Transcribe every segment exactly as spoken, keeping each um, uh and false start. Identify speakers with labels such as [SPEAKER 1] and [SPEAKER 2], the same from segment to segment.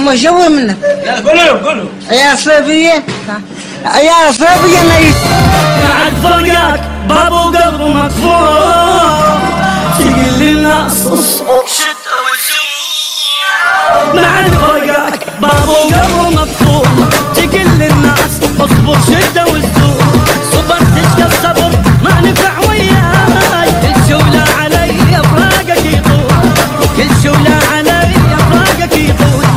[SPEAKER 1] مشوي منك.
[SPEAKER 2] يلا قولوا قولوا
[SPEAKER 1] يا صيفية يا صيفية نيت
[SPEAKER 2] بعد فرقك باب وقلب مكفور تقول للناس اصبر شد وزور. بعد فرقك باب وقلب مكفور تقول للناس اصبر شد وزور. صبر تشقى الصبر ما نفع وياي كل شولة علي افراقك يطول كل شولة علي افراقك يطول.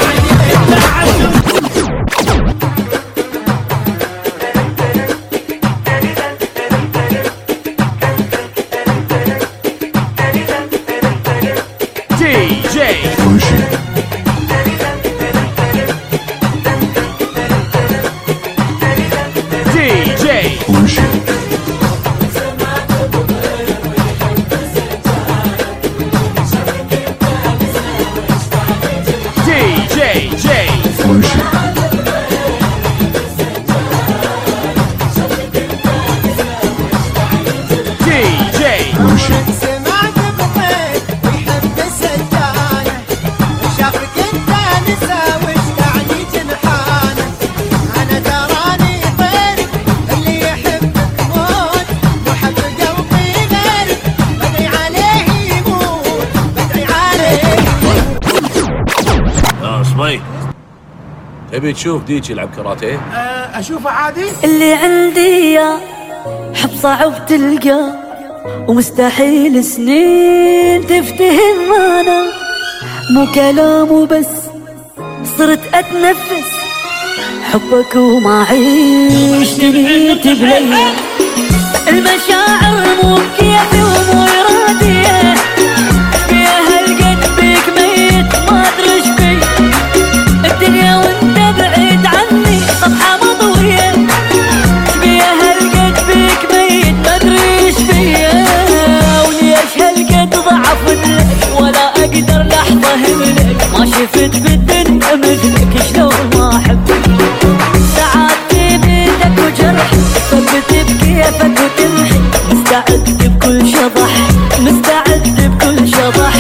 [SPEAKER 3] تبي تشوف ديك يلعب كاراتيه؟
[SPEAKER 4] أه اشوفه عادي.
[SPEAKER 5] اللي عندي يا حب صعب تلقى ومستحيل سنين تفتهم. انا مو كلام وبس صرت اتنفس حبك وما عيش دنيتي بليا. المشاعر مو بكيفي ومو اراديه فيها هالقد بيك ميت ما ادري ايش بي الدنيا وانت بعيد عني صفحة مضوية فيها هالقد بيك ميت ما ادري ايش فيا. وليش هالقد ضعف لك ولا اقدر لحظة هملك ما شفت بالدنيا مثلك شلون ما احبك. سعادتي بيدك وجرح ثبت بكيفك وتمحي مستعد بكل شطح مستعد بكل شطح.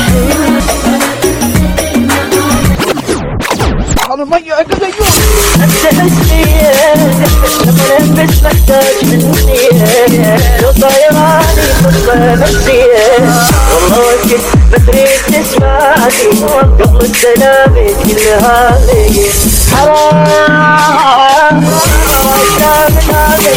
[SPEAKER 4] على المية عند اليوم
[SPEAKER 5] انت حسني لما لمس محتاج مني لو طيراني خطة نفسية والله وقت ما تريد تسمعني قبل السلام كلها لي حرام حرام من هذا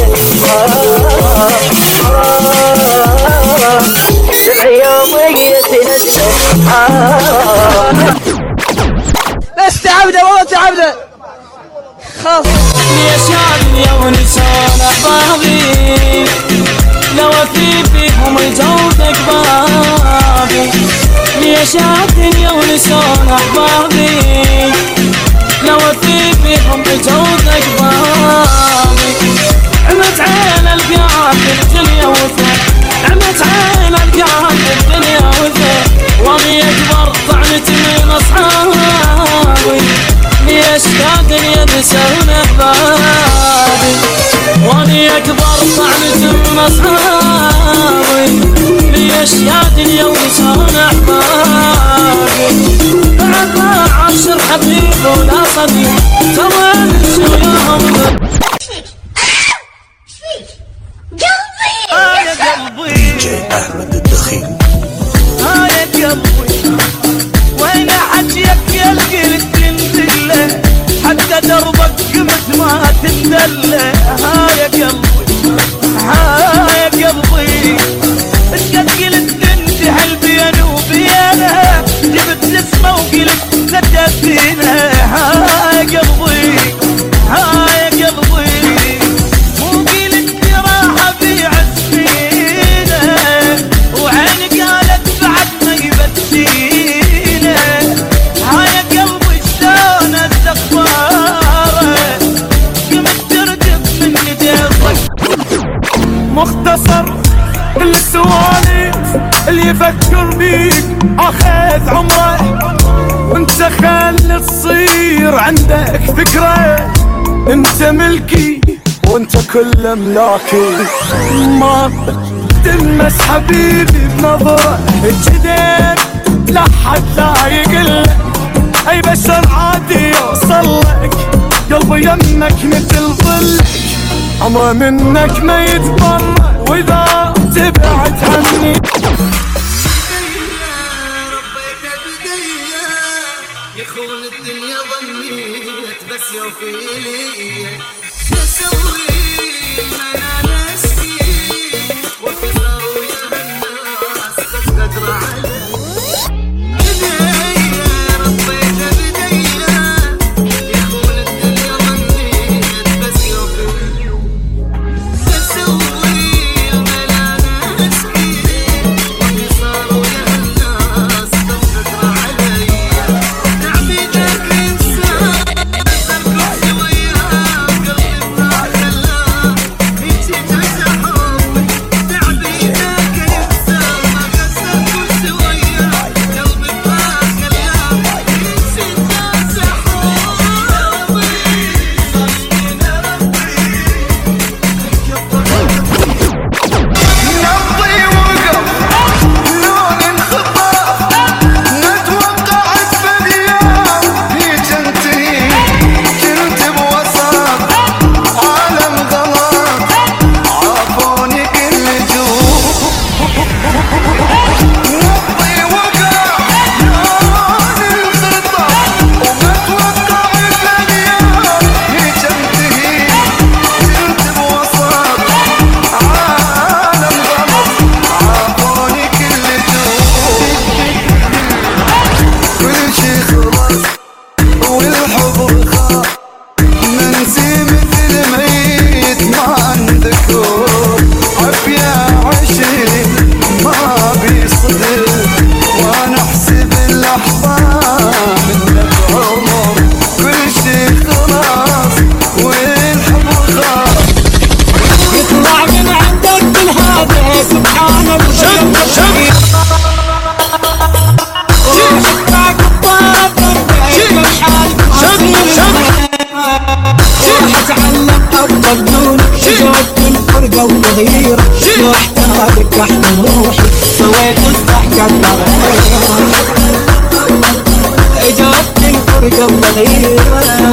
[SPEAKER 5] حرام سمعي يومي تنسى حرام.
[SPEAKER 1] بس تعبده والله تعبده خلاص.
[SPEAKER 2] يا شعب يا ونسان احبابي لو افي فيكم الجودك بابي. يا شعب يا ونسان احبابي لو افي فيكم الجودك بابي. عمت عين القاع في الدنيا وثق عمت عين القاع في الدنيا وثق وابي اكبر طعنت من اصحابي. ليش قادر ينسون احبابي واني اكبر طعنت من اصحابي. ليش قادر ينسون احبابي بعد ما عاشر حبيب ولا صديق سوى نسوا يوم
[SPEAKER 3] أحمد الدخيل.
[SPEAKER 2] ها يا قلبي وين حجيك يا القلب تنزله حتى دربك قمت ما تندله. ها يا قلبي ها يا قلبي انت قلت تنتحل بيني وبينها جبت اسمه وقلت ستفينها. ها يا قلبي ها يا قلبي مو قلت راح ابيع السفينه وعيني قالت بعد ما يبدينا. ها يا قلبي شلون استغفاره قمت ترجف من ديرك. مختصر السوالف اللي يفكر بيك اخذ عمره وانت خلي تصير عندك فكره انت ملكي وانت كل املاكي. ما تلمس حبيبي بنظره الجديد لا حد لا يقله اي بشر عادي يوصل لك، قلبي يمك مثل ظلك، عمره منك ما يتبرك، واذا تبعت عني
[SPEAKER 6] يخون الدنيا ظنيت بس يوفيلي نسوي ما انا نسكي وكثر ويا الناس بس قدر علي بداية ربيت بداية يخون الدنيا ظنيت بس يوفيلي نسوي ما انا نسكي وكثر ويا الناس بس قدر علي واحتاجك احنا روحي سويت الضحكة الصغيرة جوت الفرقة الصغيرة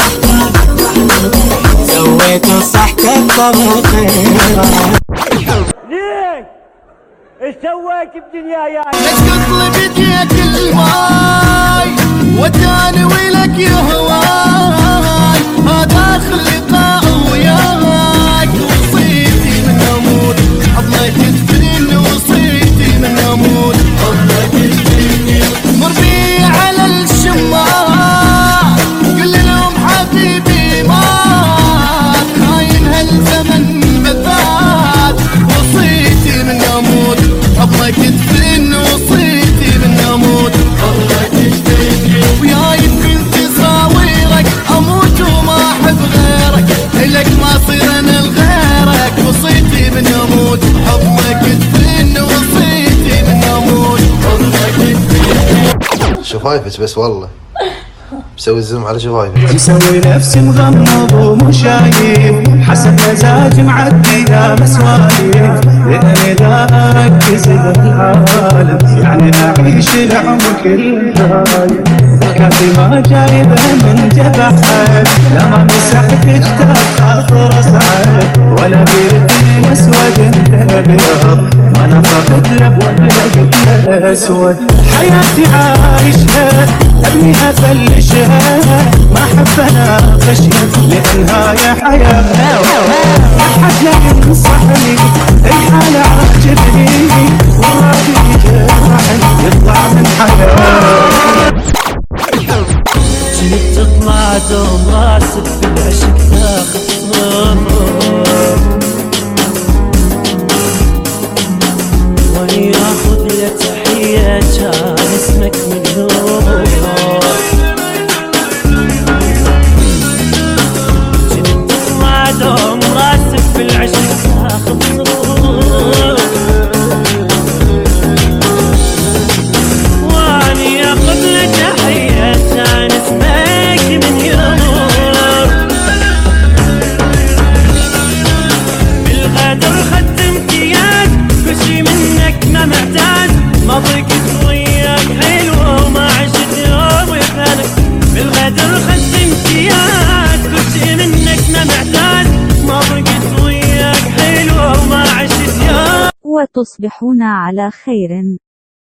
[SPEAKER 6] سويت الضحكة الصغيرة.
[SPEAKER 2] ليه؟ ايش سويت بدنياي؟
[SPEAKER 6] نشقط بديك الماي وداني ولك يا هواي هذا لقاء وياك وصيتي من اموت حضنك تدفني وصيتي من اموت حضنك تدفني مر بي على الشمال قل لهم حبيبي مات خاين هالزمن بالذات وصيتي من اموت حضنك تدفني وصيتي من اموت حضنك تدفني ويا يمكن تصاويرك اموت وما احب غيرك لك ما صير انا لغيرك وصيتي من اموت حضنك تدفني وصيتي من اموت حضنك تدفني.
[SPEAKER 7] شفايفك بس والله مسوي الزوم على شفايفك
[SPEAKER 8] مسوي نفسي مغمض ومشايف حسب مزاجي معدي يا مسوايف لاني لا اركز بالعالم يعني اعيش العمر كله كافي ما جايبه من جبحك لا ما مسحت كتاب خاطر اسعد ولا بيدني مسود انت ابيض ما نطقت لب ولا قلت اسود حياتي عايشها ابنيها افلشها ما احب انا خشيه لانها يا حياه ما حد لا ينصحني الحاله عجبني وراضي جرحني يطلع من حياه
[SPEAKER 2] جيت تطلع دوم راسك بالعشق تاخذ صغر واني اخذ له تحيه كان اسمك مليون جيت تطلع دوم راسك بالعشق تاخذ صغر
[SPEAKER 9] وتصبحون على خير.